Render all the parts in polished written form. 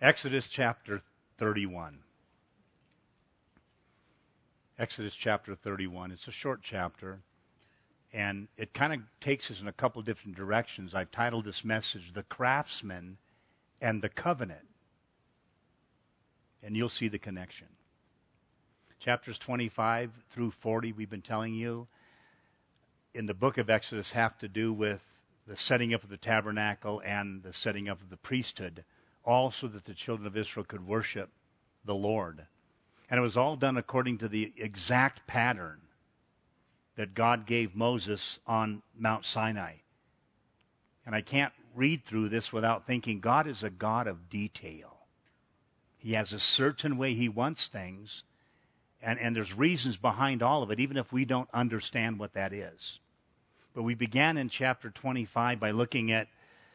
Exodus chapter 31. Exodus chapter 31. It's a short chapter, and it kind of takes us in a couple different directions. I've titled this message, The Craftsman and the Covenant. And you'll see the connection. Chapters 25 through 40, we've been telling you, in the book of Exodus have to do with the setting up of the tabernacle and the setting up of the priesthood, all so that the children of Israel could worship the Lord. And it was all done according to the exact pattern that God gave Moses on Mount Sinai. And I can't read through this without thinking God is a God of detail. He has a certain way he wants things, and there's reasons behind all of it, even if we don't understand what that is. But we began in chapter 25 by looking at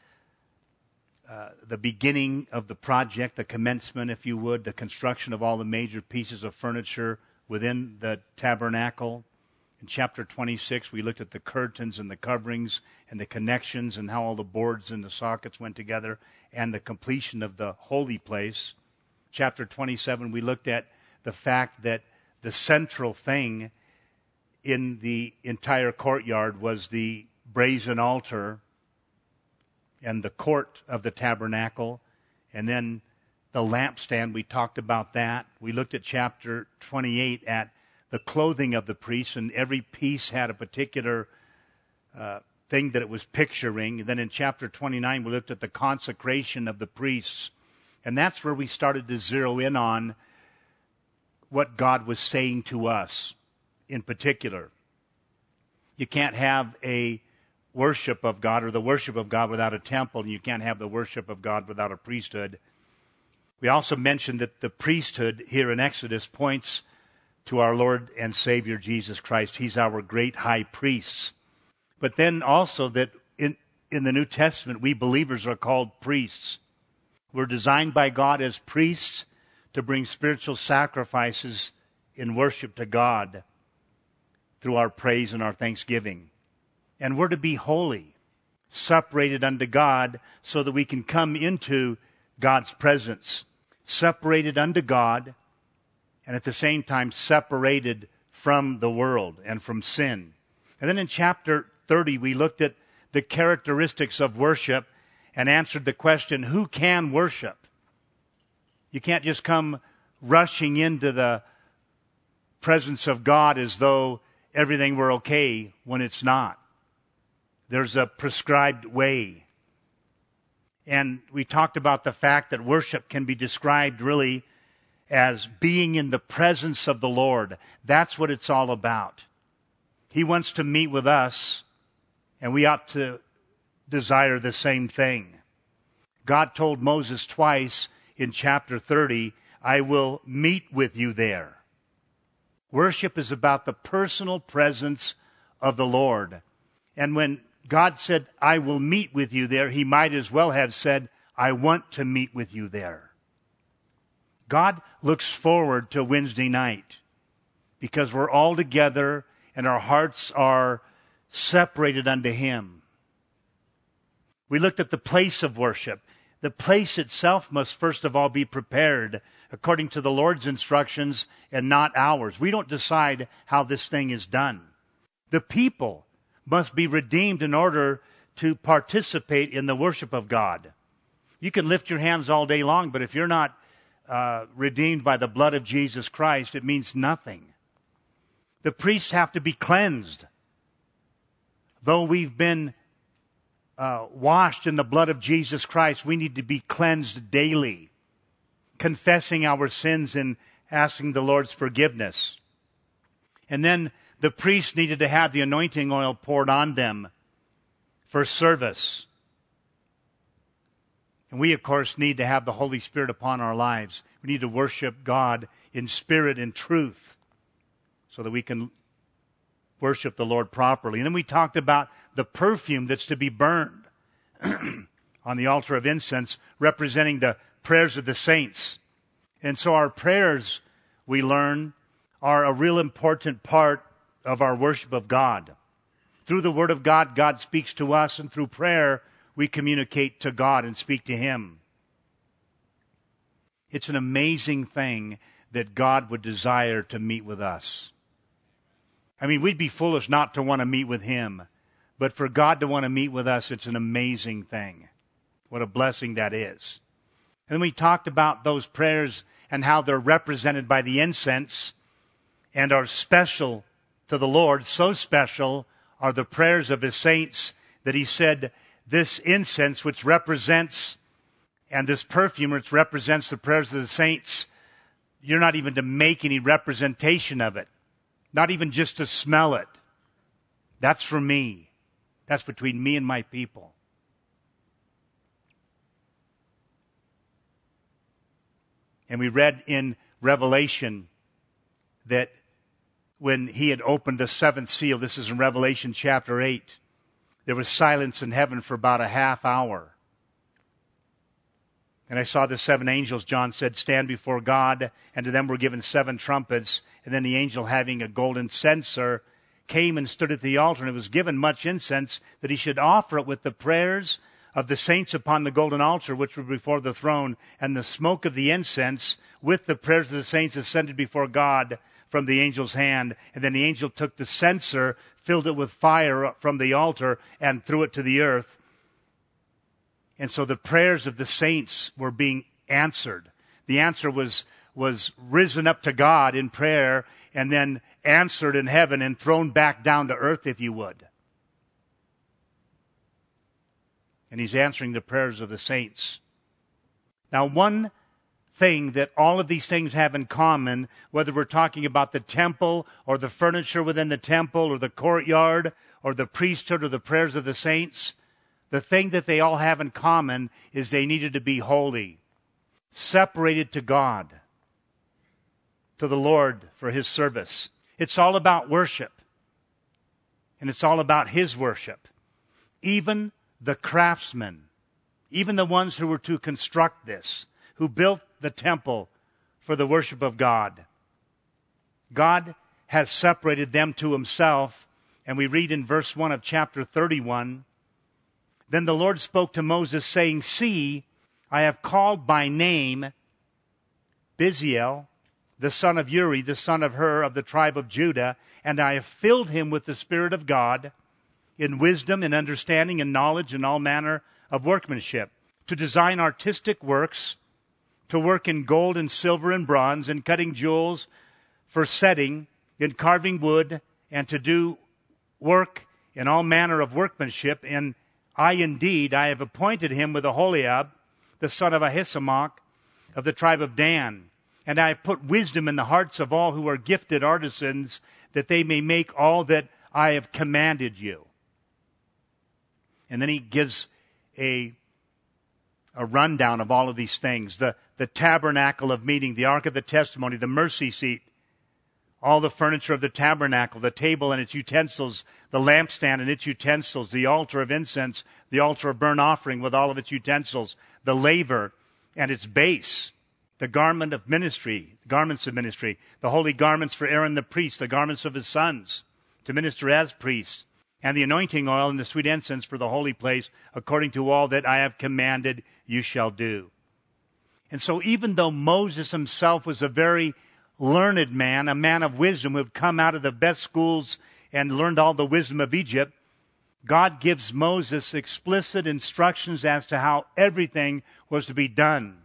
the beginning of the project, the commencement, if you would, the construction of all the major pieces of furniture within the tabernacle. In chapter 26, we looked at the curtains and the coverings and the connections and how all the boards and the sockets went together and the completion of the holy place. Chapter 27, we looked at the fact that the central thing in the entire courtyard was the brazen altar and the court of the tabernacle, and then the lampstand. We talked about that. We looked at chapter 28 at the clothing of the priests, and every piece had a particular thing that it was picturing. And then in chapter 29, we looked at the consecration of the priests, and that's where we started to zero in on what God was saying to us in particular. You can't have a worship of God or the worship of God without a temple, and you can't have the worship of God without a priesthood. We also mentioned that the priesthood here in Exodus points to our Lord and Savior Jesus Christ. He's our great high priest. But then also that in the New Testament, we believers are called priests. We're designed by God as priests to bring spiritual sacrifices in worship to God through our praise and our thanksgiving. And we're to be holy, separated unto God, so that we can come into God's presence, separated unto God, and at the same time separated from the world and from sin. And then in chapter 30, we looked at the characteristics of worship and answered the question, who can worship? You can't just come rushing into the presence of God as though everything were okay when it's not. There's a prescribed way. And we talked about the fact that worship can be described really as being in the presence of the Lord. That's what it's all about. He wants to meet with us, and we ought to desire the same thing. God told Moses twice in chapter 30, I will meet with you there. Worship is about the personal presence of the Lord. And when God said, I will meet with you there, he might as well have said, I want to meet with you there. God looks forward to Wednesday night because we're all together and our hearts are separated unto him. We looked at the place of worship. The place itself must first of all be prepared according to the Lord's instructions and not ours. We don't decide how this thing is done. The people must be redeemed in order to participate in the worship of God. You can lift your hands all day long, but if you're not redeemed by the blood of Jesus Christ, it means nothing. The priests have to be cleansed. Though we've been washed in the blood of Jesus Christ, we need to be cleansed daily, confessing our sins and asking the Lord's forgiveness. And then the priests needed to have the anointing oil poured on them for service. And we, of course, need to have the Holy Spirit upon our lives. We need to worship God in spirit and truth so that we can worship the Lord properly. And then we talked about the perfume that's to be burned on the altar of incense, representing the prayers of the saints. And so our prayers, we learn, are a real important part of our worship of God. Through the Word of God, God speaks to us, and through prayer, we communicate to God and speak to him. It's an amazing thing that God would desire to meet with us. I mean, we'd be foolish not to want to meet with him. But for God to want to meet with us, it's an amazing thing. What a blessing that is. And we talked about those prayers and how they're represented by the incense and are special to the Lord. So special are the prayers of his saints that he said this incense, which represents, and this perfume, which represents the prayers of the saints, you're not even to make any representation of it. Not even just to smell it. That's for me. That's between me and my people. And we read in Revelation that when he had opened the seventh seal, this is in Revelation chapter 8, there was silence in heaven for about a half hour. And I saw the seven angels, John said, stand before God, and to them were given seven trumpets. And then the angel, having a golden censer, came and stood at the altar, and it was given much incense, that he should offer it with the prayers of the saints upon the golden altar, which were before the throne. And the smoke of the incense with the prayers of the saints ascended before God from the angel's hand. And then the angel took the censer, filled it with fire from the altar, and threw it to the earth. And so the prayers of the saints were being answered. The answer was risen up to God in prayer, and then answered in heaven and thrown back down to earth, if you would. And he's answering the prayers of the saints. Now, one thing that all of these things have in common, whether we're talking about the temple or the furniture within the temple or the courtyard or the priesthood or the prayers of the saints, the thing that they all have in common is they needed to be holy, separated to God, to the Lord for his service. It's all about worship. And it's all about his worship. Even the craftsmen, even the ones who were to construct this, who built the temple for the worship of God, God has separated them to himself. And we read in verse 1 of chapter 31, then the Lord spoke to Moses, saying, see, I have called by name Bezalel, the son of Uri, the son of Hur, of the tribe of Judah, and I have filled him with the Spirit of God, in wisdom, in understanding, in knowledge, and all manner of workmanship, to design artistic works, to work in gold and silver and bronze, in cutting jewels for setting, in carving wood, and to do work in all manner of workmanship. And I have appointed him with Aholiab, the son of Ahisamach, of the tribe of Dan. And I have put wisdom in the hearts of all who are gifted artisans, that they may make all that I have commanded you. And then he gives a rundown of all of these things. The tabernacle of meeting, the ark of the testimony, the mercy seat, all the furniture of the tabernacle, the table and its utensils, the lampstand and its utensils, the altar of incense, the altar of burnt offering with all of its utensils, the laver and its base, the garments of ministry, the holy garments for Aaron the priest, the garments of his sons to minister as priests, and the anointing oil and the sweet incense for the holy place, according to all that I have commanded you shall do. And so even though Moses himself was a very learned man, a man of wisdom who had come out of the best schools and learned all the wisdom of Egypt, God gives Moses explicit instructions as to how everything was to be done.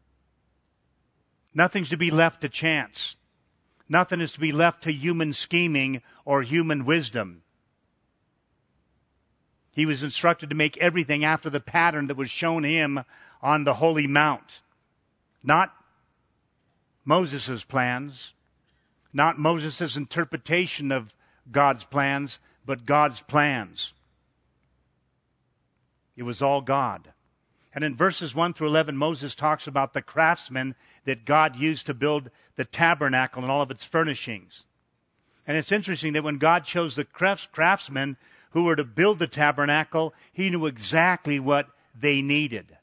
Nothing's to be left to chance. Nothing is to be left to human scheming or human wisdom. He was instructed to make everything after the pattern that was shown him on the Holy Mount. Not Moses' plans, not Moses' interpretation of God's plans, but God's plans. It was all God. And in verses 1 through 11, Moses talks about the craftsmen that God used to build the tabernacle and all of its furnishings. And it's interesting that when God chose the craftsmen who were to build the tabernacle, he knew exactly what they needed.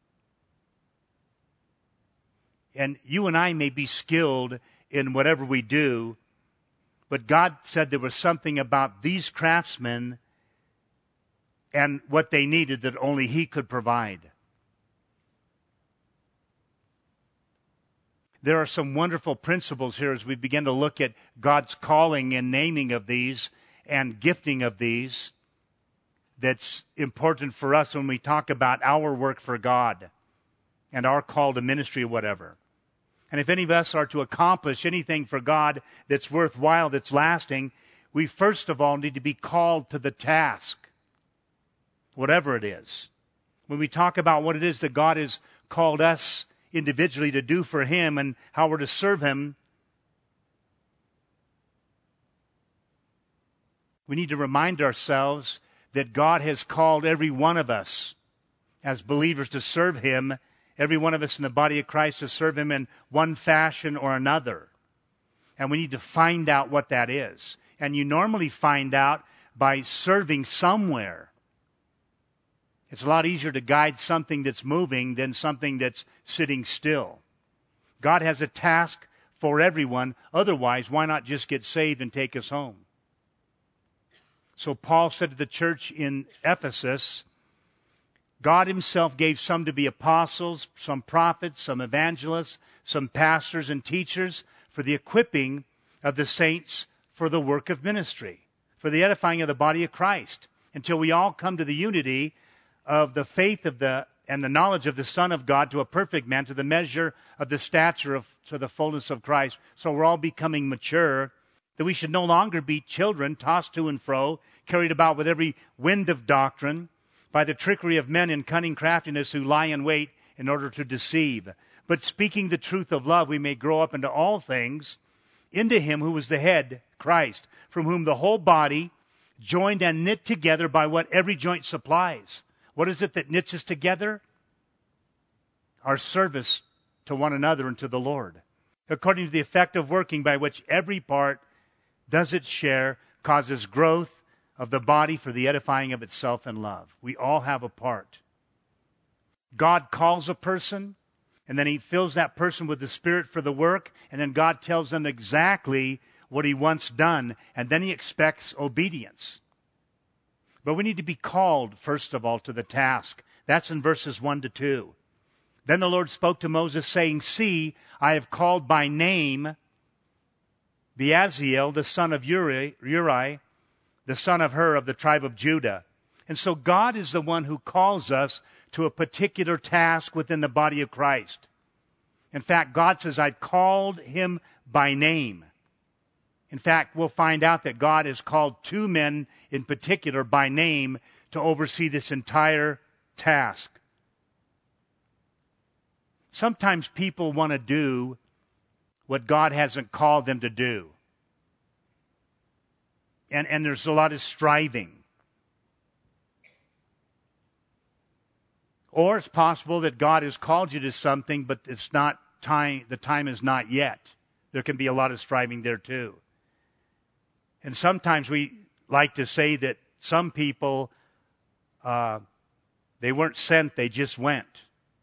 And you and I may be skilled in whatever we do, but God said there was something about these craftsmen and what they needed that only he could provide. There are some wonderful principles here as we begin to look at God's calling and naming of these and gifting of these that's important for us when we talk about our work for God and our call to ministry or whatever. And if any of us are to accomplish anything for God that's worthwhile, that's lasting, we first of all need to be called to the task, whatever it is. When we talk about what it is that God has called us individually to do for Him and how we're to serve Him, we need to remind ourselves that God has called every one of us as believers to serve Him, every one of us in the body of Christ to serve Him in one fashion or another. And we need to find out what that is. And you normally find out by serving somewhere. It's a lot easier to guide something that's moving than something that's sitting still. God has a task for everyone. Otherwise, why not just get saved and take us home? So Paul said to the church in Ephesus, God Himself gave some to be apostles, some prophets, some evangelists, some pastors and teachers for the equipping of the saints for the work of ministry, for the edifying of the body of Christ, until we all come to the unity of the faith of and the knowledge of the Son of God, to a perfect man, to the measure of the stature to the fullness of Christ. So we're all becoming mature, that we should no longer be children tossed to and fro, carried about with every wind of doctrine, by the trickery of men in cunning craftiness who lie in wait in order to deceive. But speaking the truth of love, we may grow up into all things, into Him who was the head, Christ, from whom the whole body, joined and knit together by what every joint supplies. What is it that knits us together? Our service to one another and to the Lord, according to the effective working by which every part does its share, causes growth of the body for the edifying of itself in love. We all have a part. God calls a person, and then He fills that person with the Spirit for the work, and then God tells them exactly what He wants done, and then He expects obedience. But we need to be called, first of all, to the task. That's in verses 1 to 2. Then the Lord spoke to Moses, saying, See, I have called by name Beaziel, the son of Uri, the son of Hur of the tribe of Judah. And so God is the one who calls us to a particular task within the body of Christ. In fact, God says, I've called him by name. In fact, we'll find out that God has called two men in particular by name to oversee this entire task. Sometimes people want to do what God hasn't called them to do. And there's a lot of striving. Or it's possible that God has called you to something, but it's not time, the time is not yet. There can be a lot of striving there too. And sometimes we like to say that some people, they weren't sent, they just went.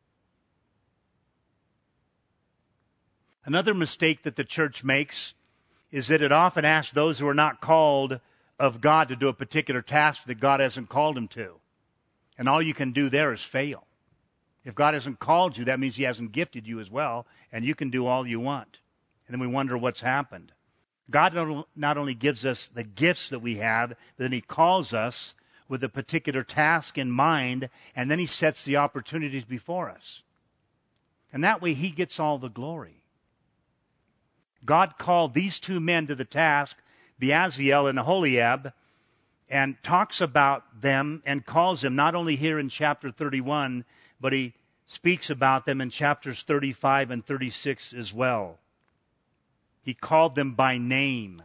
Another mistake that the church makes is that it often asks those who are not called of God to do a particular task that God hasn't called them to. And all you can do there is fail. If God hasn't called you, that means He hasn't gifted you as well, and you can do all you want. And then we wonder what's happened. God not only gives us the gifts that we have, but then He calls us with a particular task in mind, and then He sets the opportunities before us. And that way He gets all the glory. God called these two men to the task, Beaziel and Aholiab, and talks about them and calls them not only here in chapter 31, but He speaks about them in chapters 35 and 36 as well. He called them by name.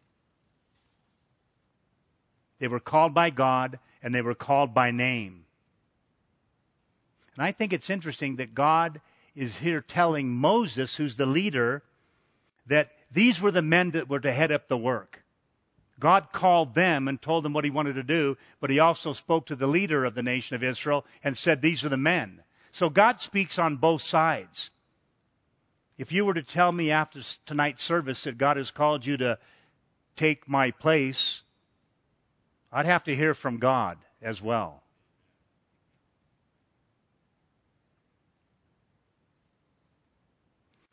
They were called by God, and they were called by name. And I think it's interesting that God is here telling Moses, who's the leader, that these were the men that were to head up the work. God called them and told them what He wanted to do, but He also spoke to the leader of the nation of Israel and said, these are the men. So God speaks on both sides. If you were to tell me after tonight's service that God has called you to take my place, I'd have to hear from God as well.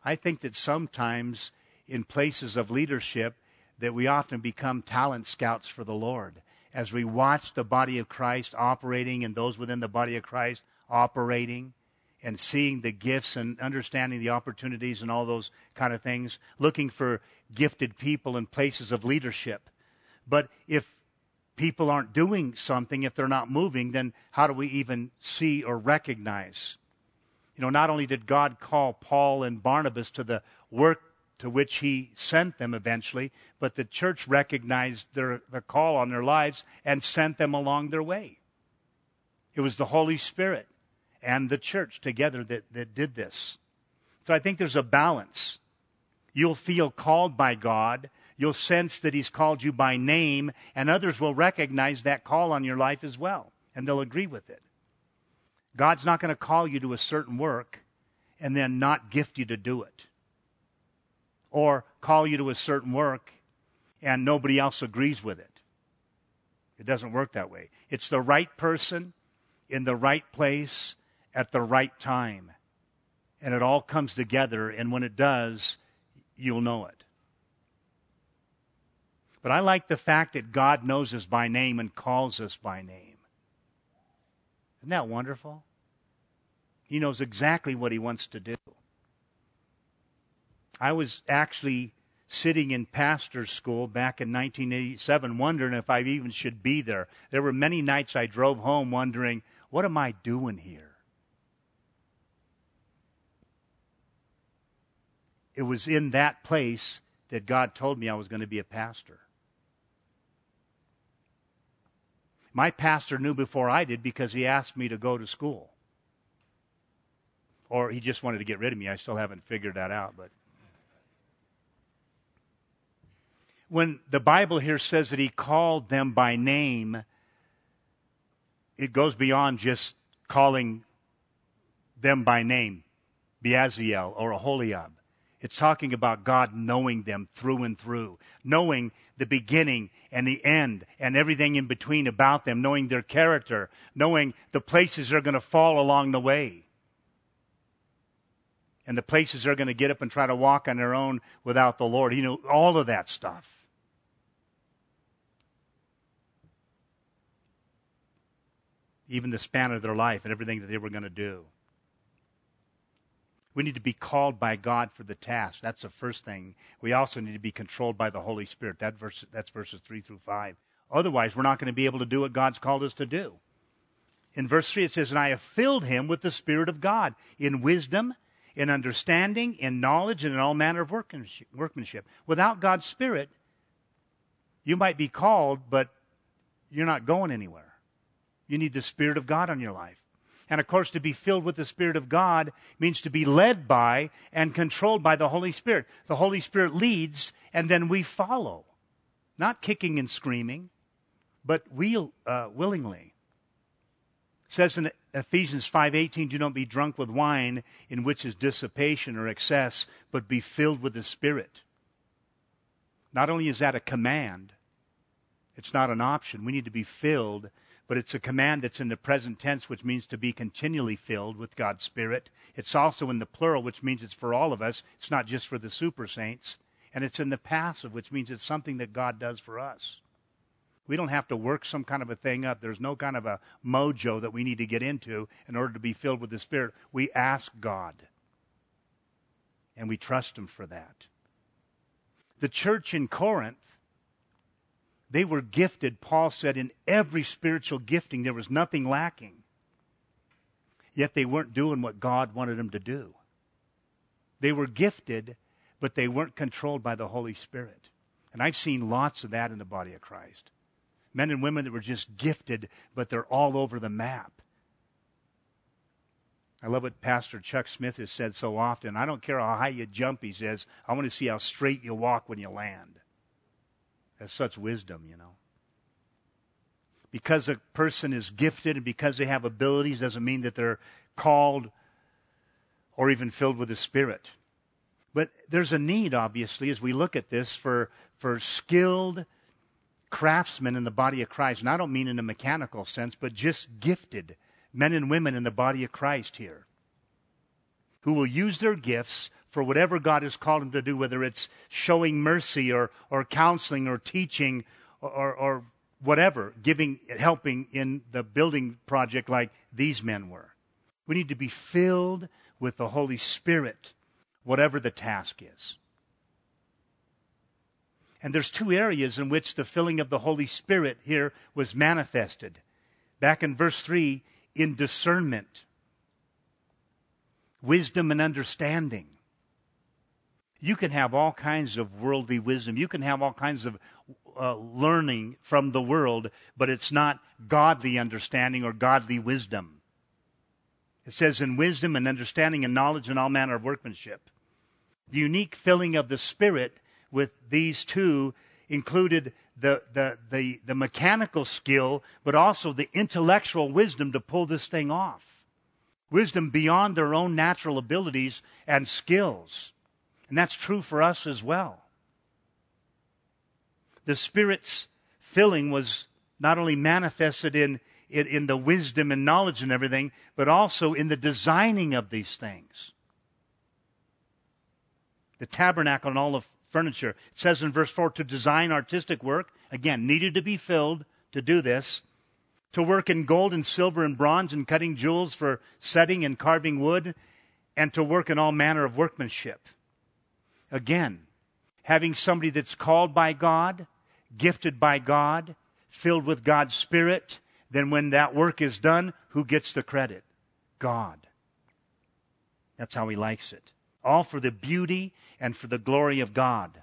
I think that sometimes in places of leadership that we often become talent scouts for the Lord. As we watch the body of Christ operating and those within the body of Christ operating and seeing the gifts and understanding the opportunities and all those kind of things, looking for gifted people in places of leadership. But if people aren't doing something, if they're not moving, then how do we even see or recognize? Not only did God call Paul and Barnabas to the work to which he sent them eventually, but the church recognized the call on their lives and sent them along their way. It was the Holy Spirit and the church together that did this. So I think there's a balance. You'll feel called by God. You'll sense that he's called you by name, and others will recognize that call on your life as well, and they'll agree with it. God's not going to call you to a certain work and then not gift you to do it. Or call you to a certain work and nobody else agrees with it. It doesn't work that way. It's the right person in the right place at the right time. And it all comes together, and when it does, you'll know it. But I like the fact that God knows us by name and calls us by name. Isn't that wonderful? He knows exactly what he wants to do. I was actually sitting in pastor's school back in 1987 wondering if I even should be there. There were many nights I drove home wondering, what am I doing here? It was in that place that God told me I was going to be a pastor. My pastor knew before I did because he asked me to go to school. Or he just wanted to get rid of me. I still haven't figured that out, but when the Bible here says that he called them by name, it goes beyond just calling them by name, Beaziel or Aholiab. It's talking about God knowing them through and through, knowing the beginning and the end and everything in between about them, knowing their character, knowing the places they're going to fall along the way, and the places they're going to get up and try to walk on their own without the Lord. He knew all of that stuff. Even the span of their life and everything that they were going to do. We need to be called by God for the task. That's the first thing. We also need to be controlled by the Holy Spirit. That's verses 3 through 5. Otherwise, we're not going to be able to do what God's called us to do. In verse 3 it says, and I have filled him with the Spirit of God, in wisdom, in understanding, in knowledge, and in all manner of workmanship. Without God's Spirit, you might be called, but you're not going anywhere. You need the Spirit of God on your life. And of course, to be filled with the Spirit of God means to be led by and controlled by the Holy Spirit. The Holy Spirit leads, and then we follow. Not kicking and screaming, but willingly. It says in Ephesians 5:18, do not be drunk with wine, in which is dissipation or excess, but be filled with the Spirit. Not only is that a command, it's not an option. We need to be filled. But it's a command that's in the present tense, which means to be continually filled with God's Spirit. It's also in the plural, which means it's for all of us. It's not just for the super saints. And it's in the passive, which means it's something that God does for us. We don't have to work some kind of a thing up. There's no kind of a mojo that we need to get into in order to be filled with the Spirit. We ask God. And we trust him for that. The church in Corinth, they were gifted, Paul said, in every spiritual gifting. There was nothing lacking. Yet they weren't doing what God wanted them to do. They were gifted, but they weren't controlled by the Holy Spirit. And I've seen lots of that in the body of Christ. Men and women that were just gifted, but they're all over the map. I love what Pastor Chuck Smith has said so often. I don't care how high you jump, he says. I want to see how straight you walk when you land. That's such wisdom, you know. Because a person is gifted and because they have abilities doesn't mean that they're called or even filled with the Spirit. But there's a need, obviously, as we look at this, for skilled craftsmen in the body of Christ. And I don't mean in a mechanical sense, but just gifted men and women in the body of Christ here, who will use their gifts for whatever God has called them to do, whether it's showing mercy or counseling or teaching or whatever, helping in the building project like these men were. We need to be filled with the Holy Spirit, whatever the task is. And there's two areas in which the filling of the Holy Spirit here was manifested. Back in verse 3, in discernment, wisdom and understanding. You can have all kinds of worldly wisdom. You can have all kinds of learning from the world, but it's not godly understanding or godly wisdom. It says in wisdom and understanding and knowledge and all manner of workmanship. The unique filling of the Spirit with these two included the mechanical skill, but also the intellectual wisdom to pull this thing off. Wisdom beyond their own natural abilities and skills. And that's true for us as well. The Spirit's filling was not only manifested in the wisdom and knowledge and everything, but also in the designing of these things. The tabernacle and all the furniture. It says in verse 4, to design artistic work, again, needed to be filled to do this. To work in gold and silver and bronze and cutting jewels for setting and carving wood, and to work in all manner of workmanship. Again, having somebody that's called by God, gifted by God, filled with God's Spirit, then when that work is done, who gets the credit? God. That's how He likes it. All for the beauty and for the glory of God.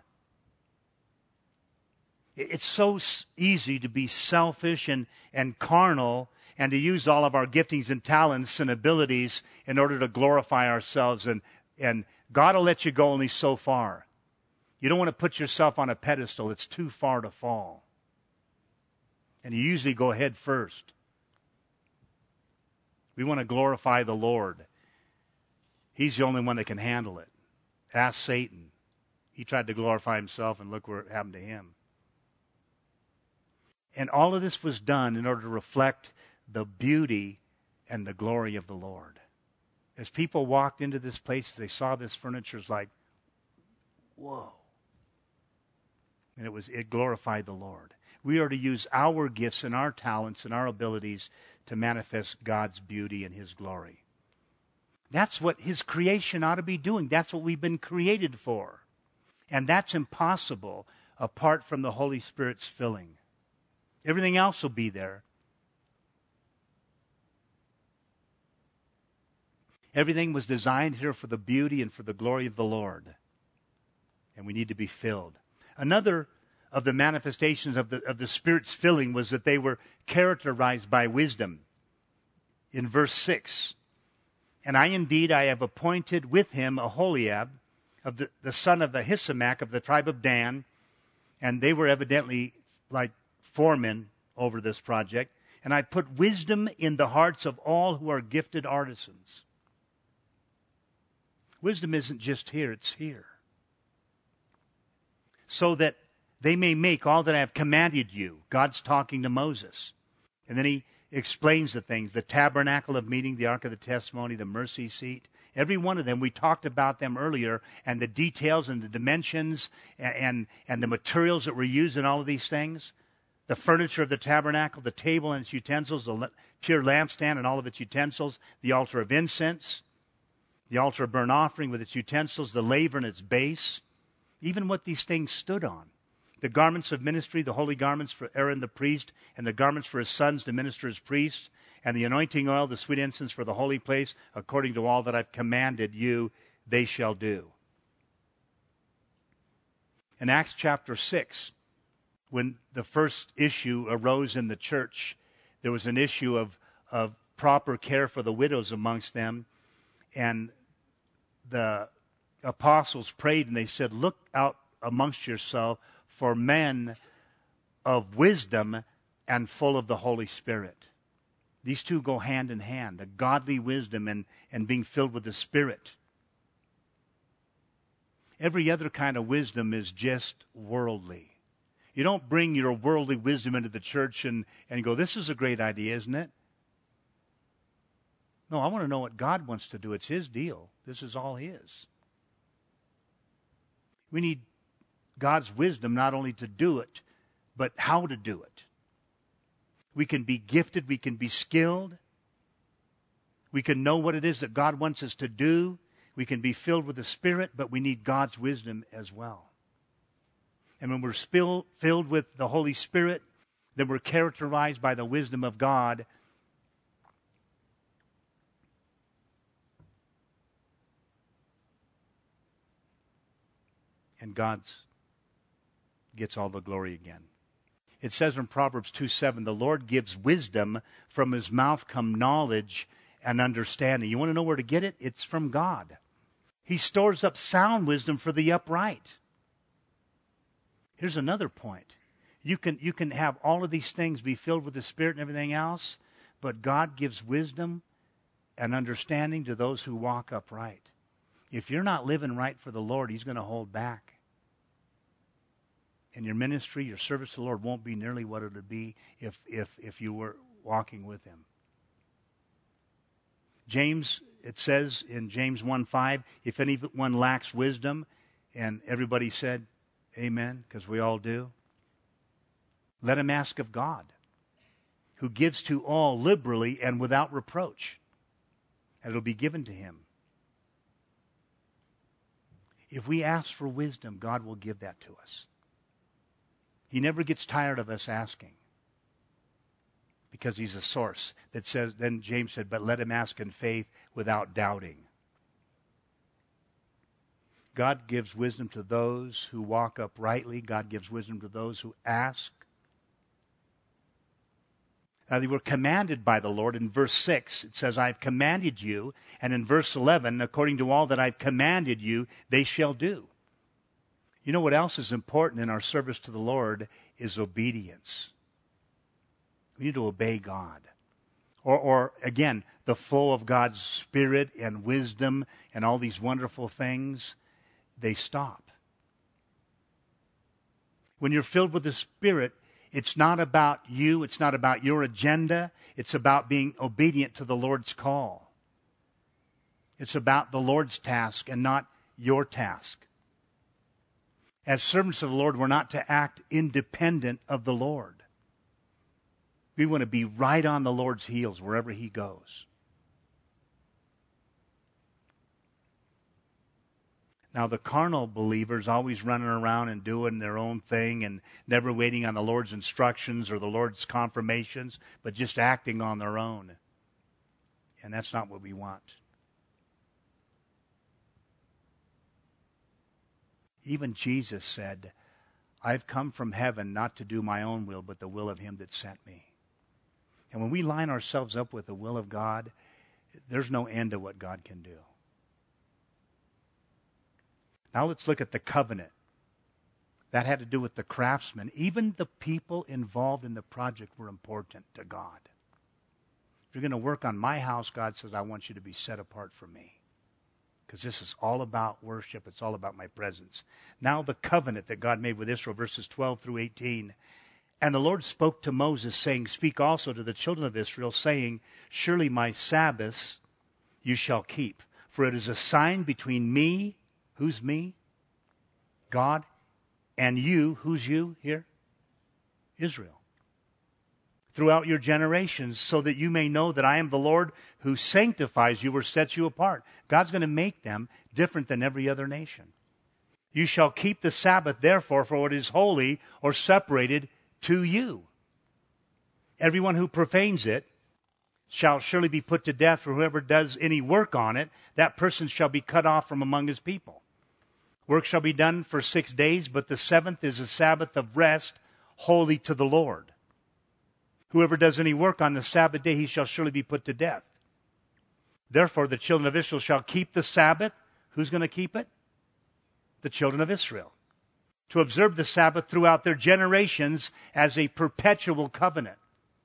It's so easy to be selfish and carnal and to use all of our giftings and talents and abilities in order to glorify ourselves. And God will let you go only so far. You don't want to put yourself on a pedestal. It's too far to fall. And you usually go head first. We want to glorify the Lord. He's the only one that can handle it. Ask Satan. He tried to glorify himself, and look where it happened to him. And all of this was done in order to reflect the beauty and the glory of the Lord. As people walked into this place, they saw this furniture, it's like, whoa. And it glorified the Lord. We are to use our gifts and our talents and our abilities to manifest God's beauty and His glory. That's what His creation ought to be doing. That's what we've been created for. And that's impossible apart from the Holy Spirit's filling. Everything else will be there. Everything was designed here for the beauty and for the glory of the Lord. And we need to be filled. Another of the manifestations of the Spirit's filling was that they were characterized by wisdom. In verse 6, and I have appointed with him Aholiab, of the son of Ahisamach of the tribe of Dan, and they were evidently like foremen over this project, and I put wisdom in the hearts of all who are gifted artisans. Wisdom isn't just here, it's here. So that they may make all that I have commanded you. God's talking to Moses. And then He explains the things, the tabernacle of meeting, the ark of the testimony, the mercy seat. Every one of them, we talked about them earlier, and the details and the dimensions and the materials that were used in all of these things. The furniture of the tabernacle, the table and its utensils, the pure lampstand and all of its utensils, the altar of incense, the altar of burnt offering with its utensils, the laver and its base, even what these things stood on. The garments of ministry, the holy garments for Aaron the priest, and the garments for his sons to minister as priests, and the anointing oil, the sweet incense for the holy place, according to all that I've commanded you, they shall do. In Acts chapter 6, when the first issue arose in the church, there was an issue of proper care for the widows amongst them, and the apostles prayed and they said, look out amongst yourself for men of wisdom and full of the Holy Spirit. These two go hand in hand, the godly wisdom and being filled with the Spirit. Every other kind of wisdom is just worldly. You don't bring your worldly wisdom into the church and go, this is a great idea, isn't it? No, I want to know what God wants to do. It's His deal. This is all His. We need God's wisdom not only to do it, but how to do it. We can be gifted, we can be skilled. We can know what it is that God wants us to do. We can be filled with the Spirit, but we need God's wisdom as well. And when we're filled with the Holy Spirit, then we're characterized by the wisdom of God. And God gets all the glory again. It says in Proverbs 2:7, the Lord gives wisdom, from his mouth come knowledge and understanding. You want to know where to get it? It's from God. He stores up sound wisdom for the upright. Here's another point. You can have all of these things, be filled with the Spirit and everything else, but God gives wisdom and understanding to those who walk upright. If you're not living right for the Lord, he's going to hold back. And your ministry, your service to the Lord won't be nearly what it would be if you were walking with him. James, it says in James 1:5, if anyone lacks wisdom, and everybody said amen, because we all do, let him ask of God, who gives to all liberally and without reproach, and it'll be given to him. If we ask for wisdom, God will give that to us. He never gets tired of us asking, because he's a source that says, then James said, but let him ask in faith without doubting. God gives wisdom to those who walk uprightly. God gives wisdom to those who ask. Now, they were commanded by the Lord. In verse 6, it says, I've commanded you. And in verse 11, according to all that I've commanded you, they shall do. You know what else is important in our service to the Lord is obedience. We need to obey God. Or again, the flow of God's Spirit and wisdom and all these wonderful things, they stop. When you're filled with the Spirit, it's not about you, it's not about your agenda, it's about being obedient to the Lord's call. It's about the Lord's task and not your task. As servants of the Lord, we're not to act independent of the Lord. We want to be right on the Lord's heels wherever he goes. Now, the carnal believers always running around and doing their own thing and never waiting on the Lord's instructions or the Lord's confirmations, but just acting on their own. And that's not what we want. Even Jesus said, I've come from heaven not to do my own will, but the will of him that sent me. And when we line ourselves up with the will of God, there's no end to what God can do. Now let's look at the covenant. That had to do with the craftsmen. Even the people involved in the project were important to God. If you're going to work on my house, God says, I want you to be set apart for me. Because this is all about worship. It's all about my presence. Now the covenant that God made with Israel, verses 12 through 18. And the Lord spoke to Moses, saying, speak also to the children of Israel, saying, surely my Sabbaths you shall keep. For it is a sign between me, who's me? God. And you, who's you here? Israel. Throughout your generations, so that you may know that I am the Lord who sanctifies you or sets you apart. God's going to make them different than every other nation. You shall keep the Sabbath, therefore, for it is holy or separated to you. Everyone who profanes it shall surely be put to death, for whoever does any work on it, that person shall be cut off from among his people. Work shall be done for 6 days, but the seventh is a Sabbath of rest, holy to the Lord. Whoever does any work on the Sabbath day, he shall surely be put to death. Therefore, the children of Israel shall keep the Sabbath. Who's going to keep it? The children of Israel. To observe the Sabbath throughout their generations as a perpetual covenant.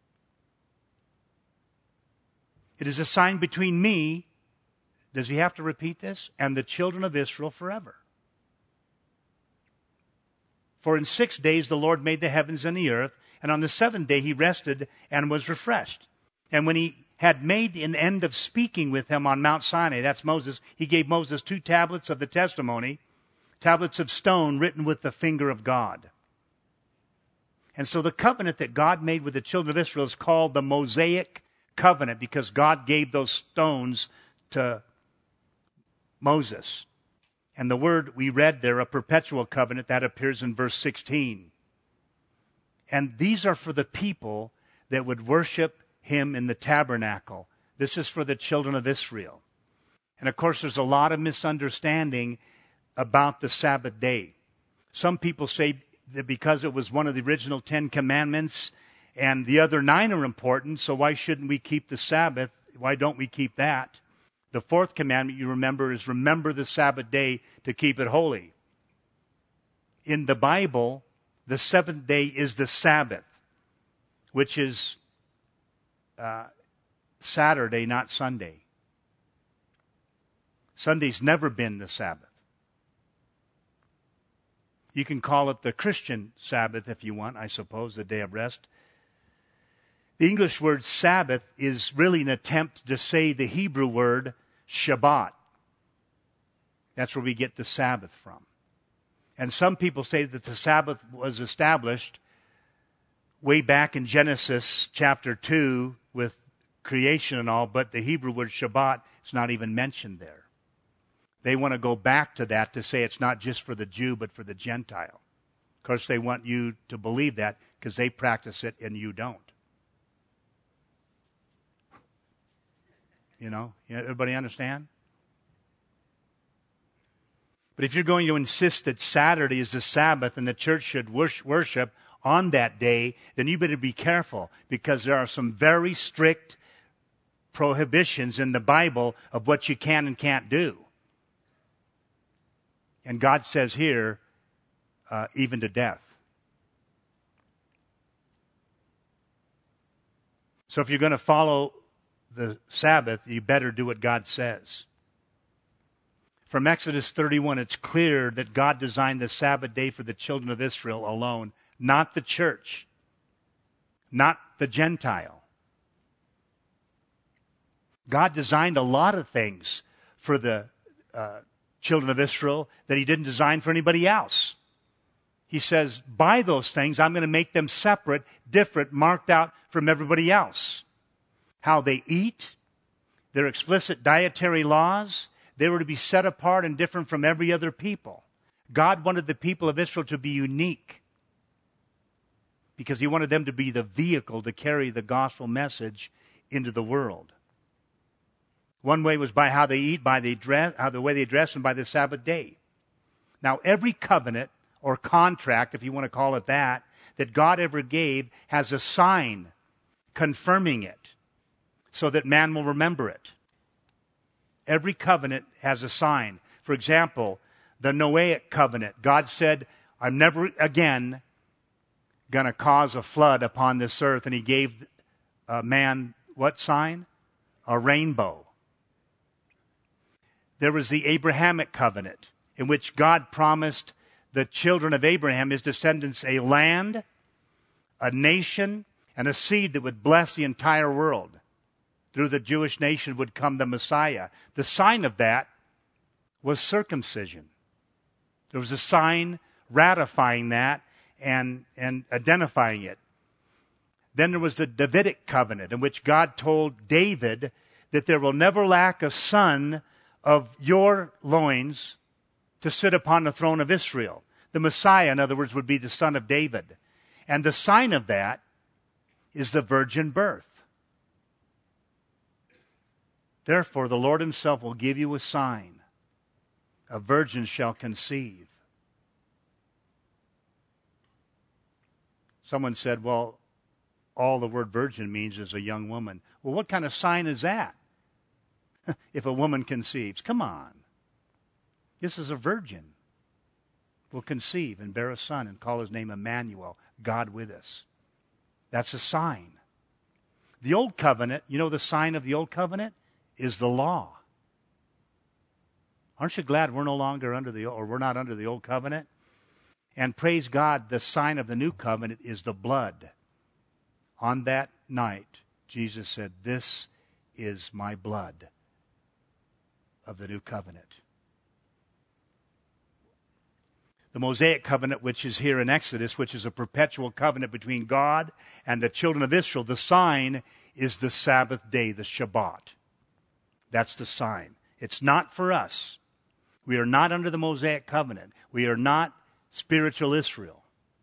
It is a sign between me, does he have to repeat this? And the children of Israel forever. For in 6 days the Lord made the heavens and the earth, and on the seventh day he rested and was refreshed. And when he had made an end of speaking with him on Mount Sinai, that's Moses, he gave Moses 2 tablets of the testimony, tablets of stone written with the finger of God. And so the covenant that God made with the children of Israel is called the Mosaic covenant because God gave those stones to Moses. And the word we read there, a perpetual covenant, that appears in verse 16. And these are for the people that would worship him in the tabernacle. This is for the children of Israel. And of course, there's a lot of misunderstanding about the Sabbath day. Some people say that because it was one of the original 10 commandments and the other 9 are important, so why shouldn't we keep the Sabbath? Why don't we keep that? The 4th commandment, you remember, is remember the Sabbath day to keep it holy. In the Bible, the 7th day is the Sabbath, which is Saturday, not Sunday. Sunday's never been the Sabbath. You can call it the Christian Sabbath if you want, I suppose, the day of rest. The English word Sabbath is really an attempt to say the Hebrew word Shabbat. That's where we get the Sabbath from. And some people say that the Sabbath was established way back in Genesis chapter 2 with creation and all, but the Hebrew word Shabbat is not even mentioned there. They want to go back to that to say it's not just for the Jew, but for the Gentile. Of course, they want you to believe that because they practice it and you don't. You know, everybody understand? But if you're going to insist that Saturday is the Sabbath and the church should worship on that day, then you better be careful because there are some very strict prohibitions in the Bible of what you can and can't do. And God says here, even to death. So if you're going to follow the Sabbath, you better do what God says. From Exodus 31, it's clear that God designed the Sabbath day for the children of Israel alone, not the church, not the Gentile. God designed a lot of things for the children of Israel that he didn't design for anybody else. He says, by those things, I'm going to make them separate, different, marked out from everybody else. How they eat, their explicit dietary laws, they were to be set apart and different from every other people. God wanted the people of Israel to be unique because he wanted them to be the vehicle to carry the gospel message into the world. One way was by how they eat, by the way they dress, and by the Sabbath day. Now, every covenant or contract, if you want to call it that God ever gave has a sign confirming it so that man will remember it. Every covenant has a sign. For example, the Noahic covenant. God said, I'm never again going to cause a flood upon this earth. And he gave man what sign? A rainbow. There was the Abrahamic covenant in which God promised the children of Abraham, his descendants, a land, a nation, and a seed that would bless the entire world. Through the Jewish nation would come the Messiah. The sign of that was circumcision. There was a sign ratifying that and identifying it. Then there was the Davidic covenant in which God told David that there will never lack a son of your loins to sit upon the throne of Israel. The Messiah, in other words, would be the son of David. And the sign of that is the virgin birth. Therefore, the Lord himself will give you a sign. A virgin shall conceive. Someone said, well, all the word virgin means is a young woman. Well, what kind of sign is that? If a woman conceives. Come on. This is a virgin. Will conceive and bear a son and call his name Emmanuel, God with us. That's a sign. The Old Covenant, you know the sign of the Old Covenant? Is the law. Aren't you glad we're no longer we're not under the Old Covenant? And praise God, the sign of the New Covenant is the blood. On that night, Jesus said, this is my blood of the New Covenant. The Mosaic covenant, which is here in Exodus, which is a perpetual covenant between God and the children of Israel, the sign is the Sabbath day, the Shabbat. That's the sign. It's not for us. We are not under the Mosaic covenant. We are not spiritual Israel.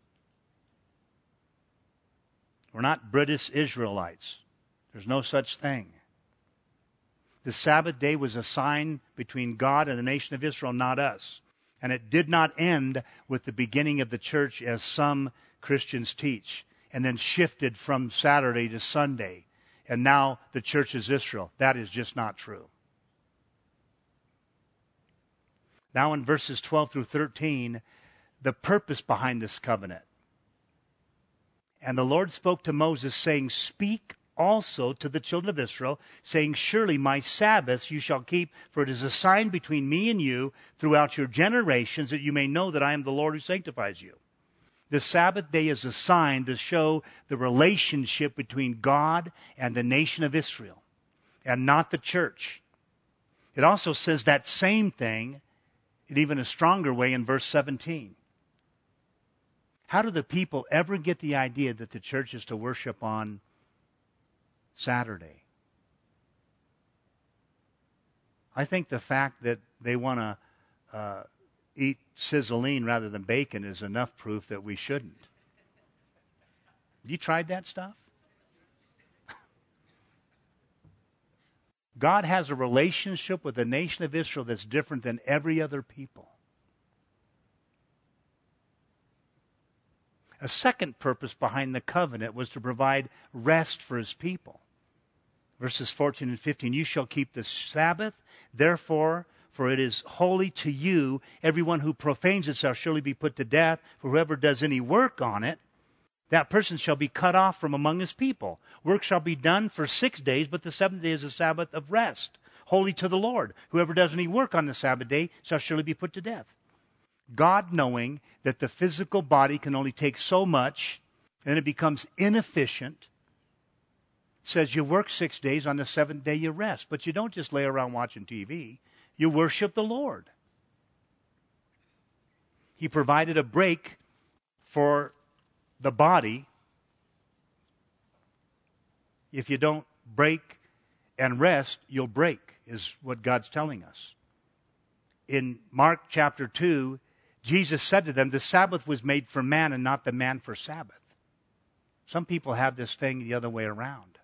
We're not British Israelites. There's no such thing. The Sabbath day was a sign between God and the nation of Israel, not us. And it did not end with the beginning of the church as some Christians teach, and then shifted from Saturday to Sunday. And now the church is Israel. That is just not true. Now in verses 12 through 13, the purpose behind this covenant. And the Lord spoke to Moses, saying, Speak also to the children of Israel, saying, Surely my Sabbaths you shall keep, for it is a sign between me and you throughout your generations, that you may know that I am the Lord who sanctifies you. The Sabbath day is a sign to show the relationship between God and the nation of Israel, and not the church. It also says that same thing in even a stronger way in verse 17. How do the people ever get the idea that the church is to worship on Saturday? I think the fact that they want to eat sizzling rather than bacon is enough proof that we shouldn't. Have you tried that stuff? God has a relationship with the nation of Israel that's different than every other people. A second purpose behind the covenant was to provide rest for his people. Verses 14 and 15, You shall keep the Sabbath, therefore, for it is holy to you. Everyone who profanes it shall surely be put to death. For whoever does any work on it, that person shall be cut off from among his people. Work shall be done for 6 days, but the seventh day is a Sabbath of rest, holy to the Lord. Whoever does any work on the Sabbath day shall surely be put to death. God, knowing that the physical body can only take so much, and it becomes inefficient, says you work 6 days, on the seventh day you rest. But you don't just lay around watching TV. You worship the Lord. He provided a break for the body. If you don't break and rest, you'll break, is what God's telling us. In Mark chapter 2, Jesus said to them, the Sabbath was made for man and not the man for Sabbath. Some people have this thing the other way around.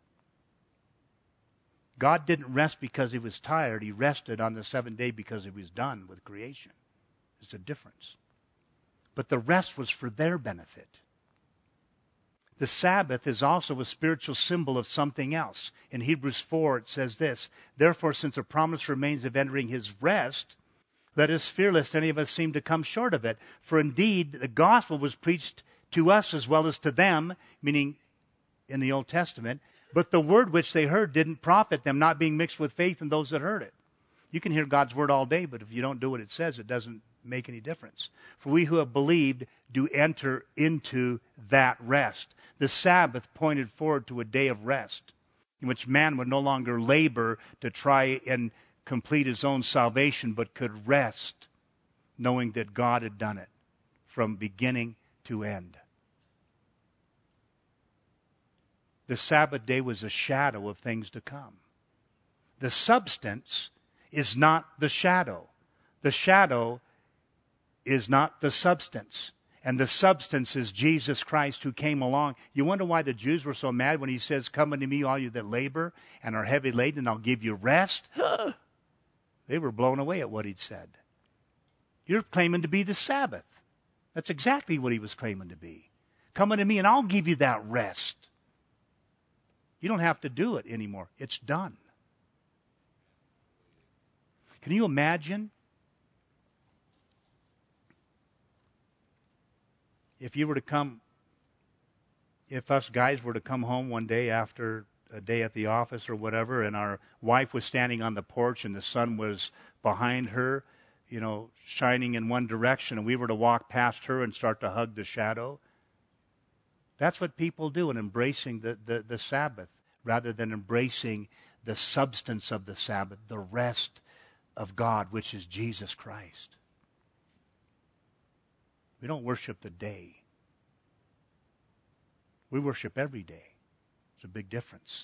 God didn't rest because he was tired. He rested on the seventh day because he was done with creation. There's a difference. But the rest was for their benefit. The Sabbath is also a spiritual symbol of something else. In Hebrews 4, it says this, Therefore, since a promise remains of entering his rest, let us fear lest any of us seem to come short of it. For indeed, the gospel was preached to us as well as to them, meaning in the Old Testament, but the word which they heard didn't profit them, not being mixed with faith in those that heard it. You can hear God's word all day, but if you don't do what it says, it doesn't make any difference. For we who have believed do enter into that rest. The Sabbath pointed forward to a day of rest in which man would no longer labor to try and complete his own salvation, but could rest knowing that God had done it from beginning to end. The Sabbath day was a shadow of things to come. The substance is not the shadow. The shadow is not the substance. And the substance is Jesus Christ who came along. You wonder why the Jews were so mad when he says, Come unto me, all you that labor and are heavy laden, and I'll give you rest? They were blown away at what he'd said. You're claiming to be the Sabbath. That's exactly what he was claiming to be. Come unto me and I'll give you that rest. You don't have to do it anymore. It's done. Can you imagine if us guys were to come home one day after a day at the office or whatever, and our wife was standing on the porch and the sun was behind her, shining in one direction, and we were to walk past her and start to hug the shadow? That's what people do in embracing the Sabbath, rather than embracing the substance of the Sabbath, the rest of God, which is Jesus Christ. We don't worship the day. We worship every day. It's a big difference.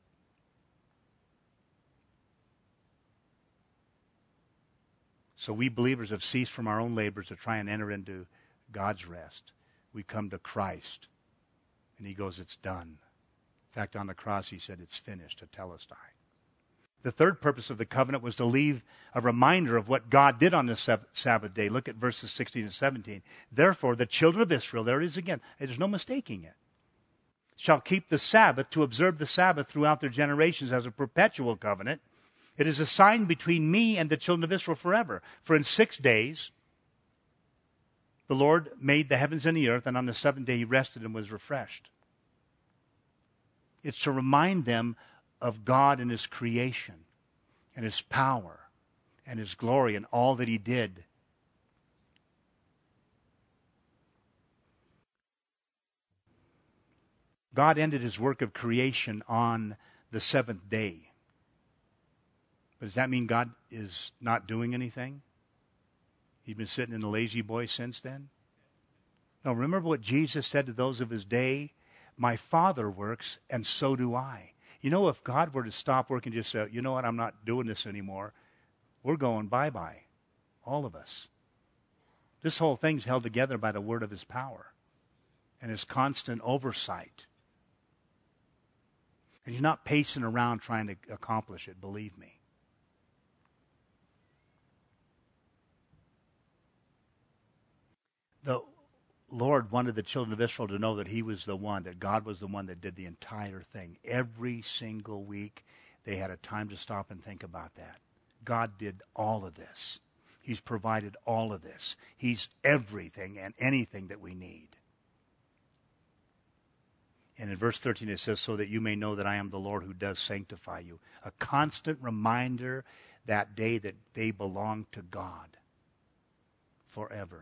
So we believers have ceased from our own labors to try and enter into God's rest. We come to Christ, and he goes, it's done. In fact, on the cross, he said, it's finished, tetelestai. The third purpose of the covenant was to leave a reminder of what God did on the Sabbath day. Look at verses 16 and 17. Therefore, the children of Israel, there it is again, there's no mistaking it, shall keep the Sabbath to observe the Sabbath throughout their generations as a perpetual covenant. It is a sign between me and the children of Israel forever. For in 6 days the Lord made the heavens and the earth, and on the seventh day he rested and was refreshed. It's to remind them of God and his creation and his power and his glory and all that he did. God ended his work of creation on the seventh day. But does that mean God is not doing anything? He's been sitting in the lazy boy since then? No, remember what Jesus said to those of his day? My Father works, and so do I. You know, if God were to stop working and just say, you know what, I'm not doing this anymore, we're going bye-bye. All of us. This whole thing's held together by the word of his power and his constant oversight. And he's not pacing around trying to accomplish it, believe me. The Lord wanted the children of Israel to know that he was the one, that God was the one that did the entire thing. Every single week, they had a time to stop and think about that. God did all of this. He's provided all of this. He's everything and anything that we need. And in verse 13 it says, so that you may know that I am the Lord who does sanctify you. A constant reminder that day that they belong to God forever.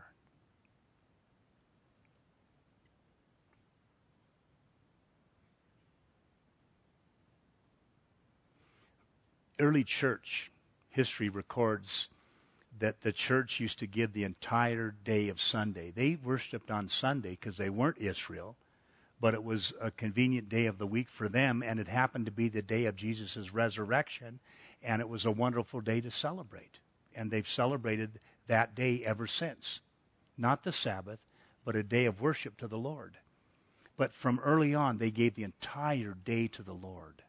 Early church history records that the church used to give the entire day of Sunday. They worshiped on Sunday because they weren't Israel, but it was a convenient day of the week for them, and it happened to be the day of Jesus' resurrection, and it was a wonderful day to celebrate. And they've celebrated that day ever since. Not the Sabbath, but a day of worship to the Lord. But from early on, they gave the entire day to the Lord.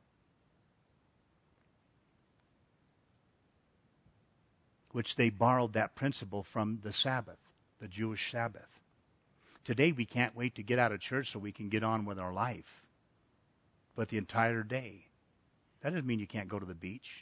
Which they borrowed that principle from the Sabbath, the Jewish Sabbath. Today we can't wait to get out of church so we can get on with our life. But the entire day. That doesn't mean you can't go to the beach.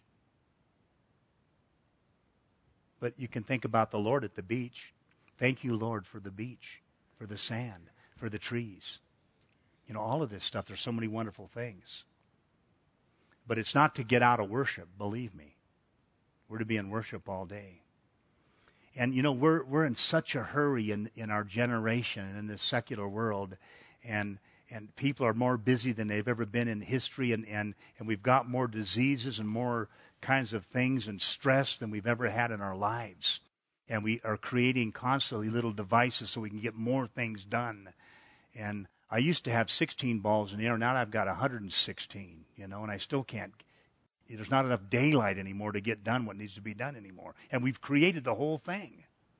But you can think about the Lord at the beach. Thank you, Lord, for the beach, for the sand, for the trees. You know, all of this stuff. There's so many wonderful things. But it's not to get out of worship, believe me. We're to be in worship all day. And, you know, we're in such a hurry in our generation and in this secular world. And people are more busy than they've ever been in history. And we've got more diseases and more kinds of things and stress than we've ever had in our lives. And we are creating constantly little devices so we can get more things done. And I used to have 16 balls in the air. Now I've got 116, you know, and I still can't. There's not enough daylight anymore to get done what needs to be done anymore. And we've created the whole thing.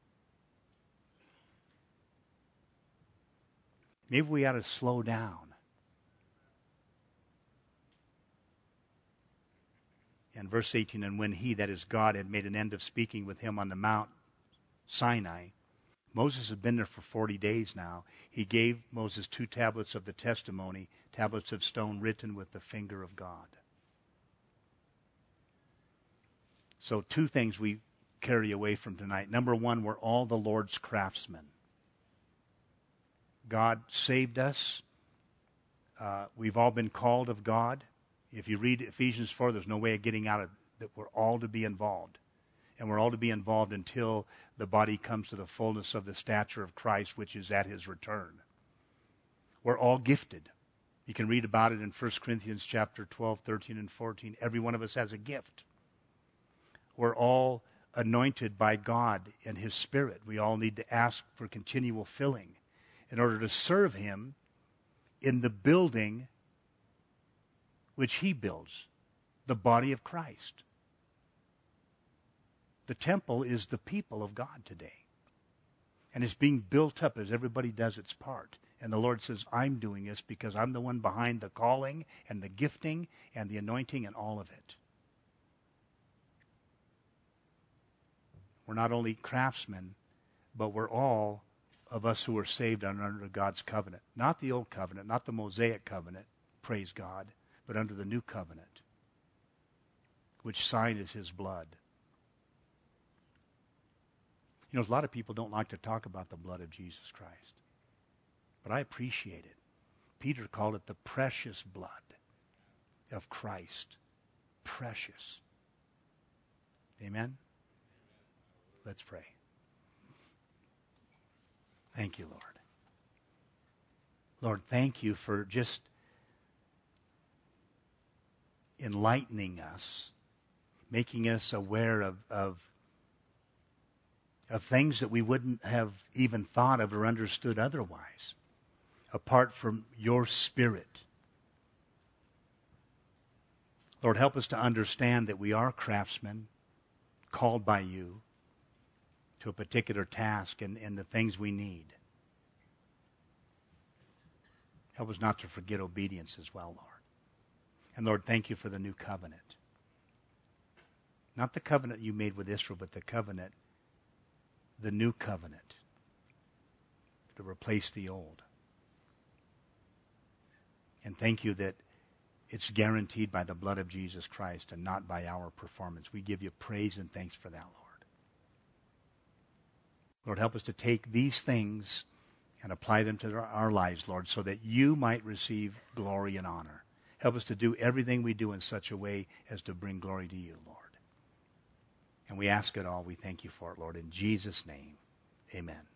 Maybe we ought to slow down. And verse 18, and when he, that is God, had made an end of speaking with him on the Mount Sinai, Moses had been there for 40 days now. He gave Moses 2 tablets of the testimony, tablets of stone written with the finger of God. So 2 things we carry away from tonight. Number 1, we're all the Lord's craftsmen. God saved us. We've all been called of God. If you read Ephesians 4, there's no way of getting out of that. We're all to be involved. And we're all to be involved until the body comes to the fullness of the stature of Christ, which is at his return. We're all gifted. You can read about it in 1 Corinthians chapter 12, 13, and 14. Every one of us has a gift. We're all anointed by God and His Spirit. We all need to ask for continual filling in order to serve Him in the building which He builds, the body of Christ. The temple is the people of God today. And it's being built up as everybody does its part. And the Lord says, I'm doing this because I'm the one behind the calling and the gifting and the anointing and all of it. We're not only craftsmen, but we're all of us who are saved under God's covenant. Not the old covenant, not the Mosaic covenant, praise God, but under the new covenant, which sign is His blood. You know, a lot of people don't like to talk about the blood of Jesus Christ, but I appreciate it. Peter called it the precious blood of Christ. Precious. Amen? Let's pray. Thank you, Lord. Lord, thank you for just enlightening us, making us aware of things that we wouldn't have even thought of or understood otherwise, apart from your Spirit. Lord, help us to understand that we are craftsmen called by you to a particular task and the things we need. Help us not to forget obedience as well, Lord. And Lord, thank you for the new covenant. Not the covenant you made with Israel, but the covenant, the new covenant, to replace the old. And thank you that it's guaranteed by the blood of Jesus Christ and not by our performance. We give you praise and thanks for that, Lord. Lord, help us to take these things and apply them to our lives, Lord, so that you might receive glory and honor. Help us to do everything we do in such a way as to bring glory to you, Lord. And we ask it all. We thank you for it, Lord. In Jesus' name, amen.